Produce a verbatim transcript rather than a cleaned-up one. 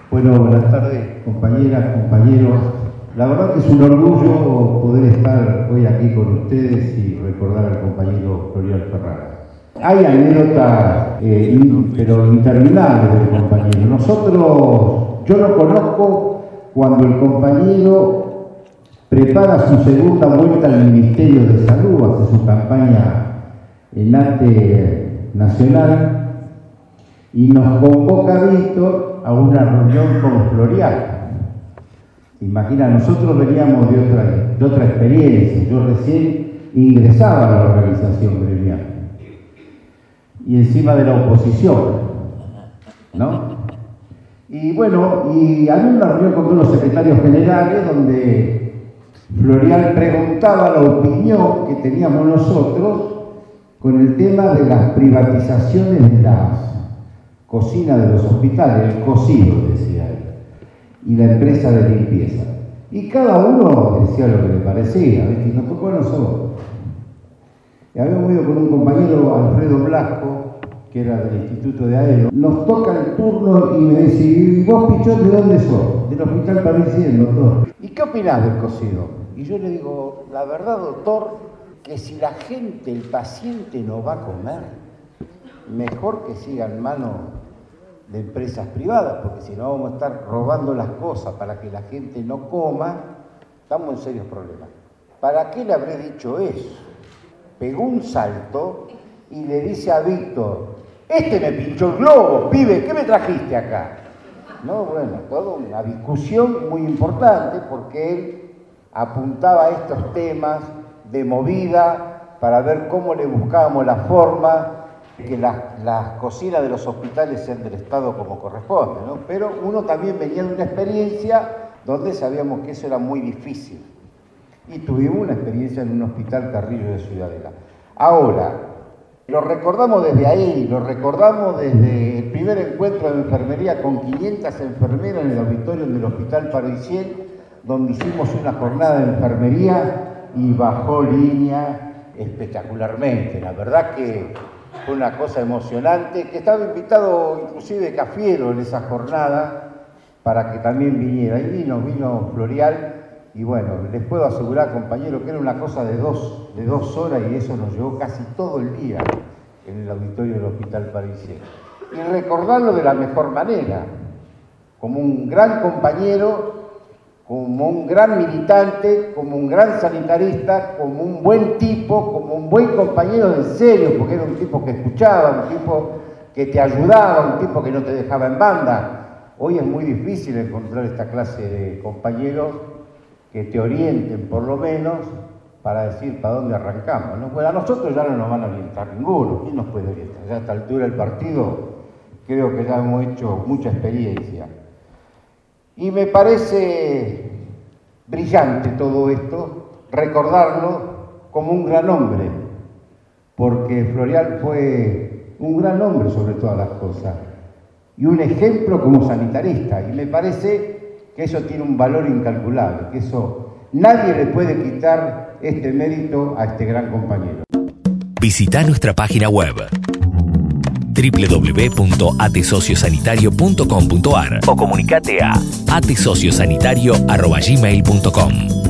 Bueno, buenas tardes, compañeras, compañeros. La verdad que es un orgullo poder estar hoy aquí con ustedes y recordar al compañero Florial Ferrara. Hay anécdotas, eh, in, pero interminables del compañero. Nosotros, yo lo conozco cuando el compañero prepara su segunda vuelta al Ministerio de Salud, hace su campaña en ATE nacional, y nos convoca a Víctor a una reunión con Florial. Imagina, nosotros veníamos de otra, de otra experiencia. Yo recién ingresaba a la organización gremial y encima de la oposición, ¿no? Y bueno, y había una reunión con todos los secretarios generales donde Florial preguntaba la opinión que teníamos nosotros con el tema de las privatizaciones de las cocinas de los hospitales, el cocido, decía él, y la empresa de limpieza. Y cada uno decía lo que le parecía, ¿ves? Y nos tocó a nosotros. Y habíamos ido con un compañero, Alfredo Blasco, que era del Instituto de Aero. Nos toca el turno y me dice, ¿y vos, Pichot, de dónde sos? Del Hospital Parisien, doctor. ¿Y qué opinás del cocido? Y yo le digo, la verdad, doctor, que si la gente, el paciente no va a comer, mejor que siga en manos de empresas privadas, porque si no vamos a estar robando las cosas para que la gente no coma, estamos en serios problemas. ¿Para qué le habré dicho eso? Pegó un salto y le dice a Víctor, este me pinchó el globo, pibe, ¿qué me trajiste acá? No, bueno, toda una discusión muy importante porque él apuntaba a estos temas de movida para ver cómo le buscábamos la forma que las, las cocinas de los hospitales sean del Estado como corresponde, ¿no? Pero uno también venía de una experiencia donde sabíamos que eso era muy difícil. Y tuvimos una experiencia en un hospital Carrillo de Ciudadela. Ahora, lo recordamos desde ahí, lo recordamos desde el primer encuentro de enfermería con quinientas enfermeras en el auditorio del Hospital Parisien, donde hicimos una jornada de enfermería y bajó línea espectacularmente. La verdad que fue una cosa emocionante, que estaba invitado inclusive Cafiero en esa jornada para que también viniera. Y vino, vino Florial, y bueno, les puedo asegurar, compañero, que era una cosa de dos, de dos horas y eso nos llevó casi todo el día en el auditorio del Hospital Parisien. Y recordarlo de la mejor manera, como un gran compañero, como un gran militante, como un gran sanitarista, como un buen tipo, como un buen compañero en serio, porque era un tipo que escuchaba, un tipo que te ayudaba, un tipo que no te dejaba en banda. Hoy es muy difícil encontrar esta clase de compañeros que te orienten, por lo menos, para decir para dónde arrancamos, ¿no? Pues a nosotros ya no nos van a orientar ninguno. ¿Quién nos puede orientar? Ya a esta altura del partido creo que ya hemos hecho mucha experiencia. Y me parece brillante todo esto, recordarlo como un gran hombre, porque Florial fue un gran hombre sobre todas las cosas, y un ejemplo como sanitarista, y me parece que eso tiene un valor incalculable, que eso nadie le puede quitar este mérito a este gran compañero. Visita nuestra página web doble u doble u doble u punto atesociosanitario punto com punto ar o comunicate a atesociosanitario arroba gmail punto com.